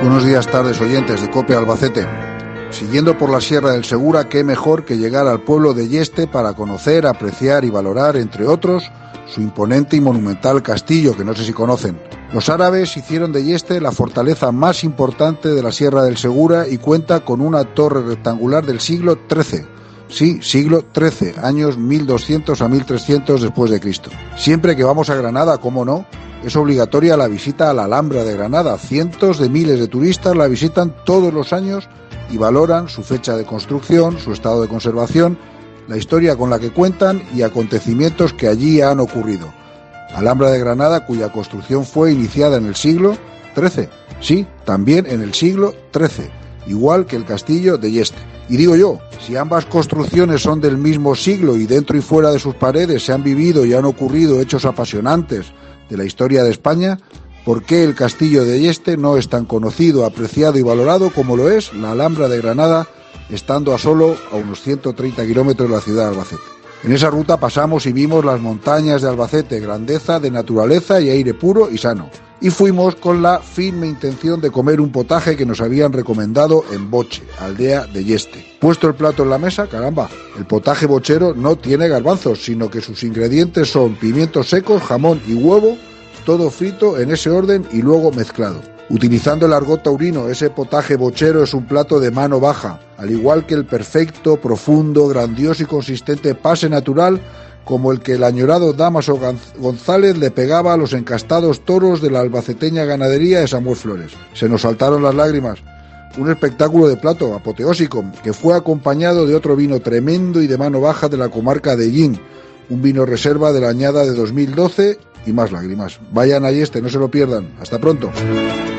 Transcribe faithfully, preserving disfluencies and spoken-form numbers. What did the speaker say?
Buenos días, tardes, oyentes de COPE Albacete. Siguiendo por la Sierra del Segura, qué mejor que llegar al pueblo de Yeste para conocer, apreciar y valorar, entre otros, su imponente y monumental castillo, que no sé si conocen. Los árabes hicieron de Yeste la fortaleza más importante de la Sierra del Segura y cuenta con una torre rectangular del siglo trece. Sí, siglo trece, años mil doscientos a mil trescientos después de Cristo. Siempre que vamos a Granada, cómo no, es obligatoria la visita a la Alhambra de Granada. Cientos de miles de turistas la visitan todos los años y valoran su fecha de construcción, su estado de conservación, la historia con la que cuentan y acontecimientos que allí han ocurrido. Alhambra de Granada, cuya construcción fue iniciada en el siglo trece. Sí, también en el siglo trece, igual que el castillo de Yeste. Y digo yo, si ambas construcciones son del mismo siglo y dentro y fuera de sus paredes se han vivido y han ocurrido hechos apasionantes de la historia de España, ¿por qué el castillo de Yeste no es tan conocido, apreciado y valorado como lo es la Alhambra de Granada, estando a solo a unos ciento treinta kilómetros de la ciudad de Albacete? En esa ruta pasamos y vimos las montañas de Albacete, grandeza de naturaleza y aire puro y sano. Y fuimos con la firme intención de comer un potaje que nos habían recomendado en Boche, aldea de Yeste. Puesto el plato en la mesa, caramba, el potaje bochero no tiene garbanzos, sino que sus ingredientes son pimientos secos, jamón y huevo, todo frito en ese orden y luego mezclado. Utilizando el argot taurino, ese potaje bochero es un plato de mano baja, al igual que el perfecto, profundo, grandioso y consistente pase natural como el que el añorado Dámaso González le pegaba a los encastados toros de la albaceteña ganadería de Samuel Flores. Se nos saltaron las lágrimas. Un espectáculo de plato apoteósico que fue acompañado de otro vino tremendo y de mano baja de la comarca de Ellín, un vino reserva de la añada de dos mil doce y más lágrimas. Vayan a Yeste, no se lo pierdan. Hasta pronto.